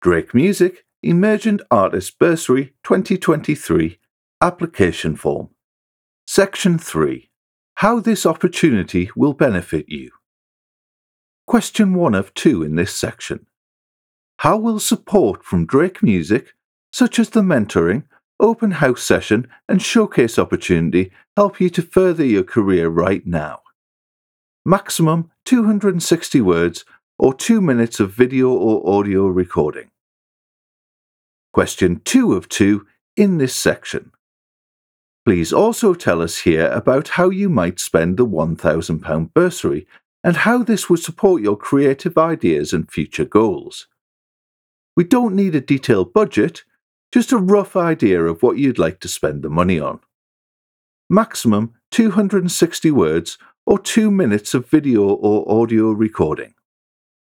Drake Music Emergent Artist Bursary 2023 Application Form. Section 3. How this opportunity will benefit you. Question 1 of 2 in this section. How will support from Drake Music, such as the mentoring, open house session and showcase opportunity, help you to further your career right now? Maximum 260 words or 2 minutes of video or audio recording. Question 2 of 2 in this section. Please also tell us here about how you might spend the £1,000 bursary and how this would support your creative ideas and future goals. We don't need a detailed budget, just a rough idea of what you'd like to spend the money on. Maximum 260 words or 2 minutes of video or audio recording.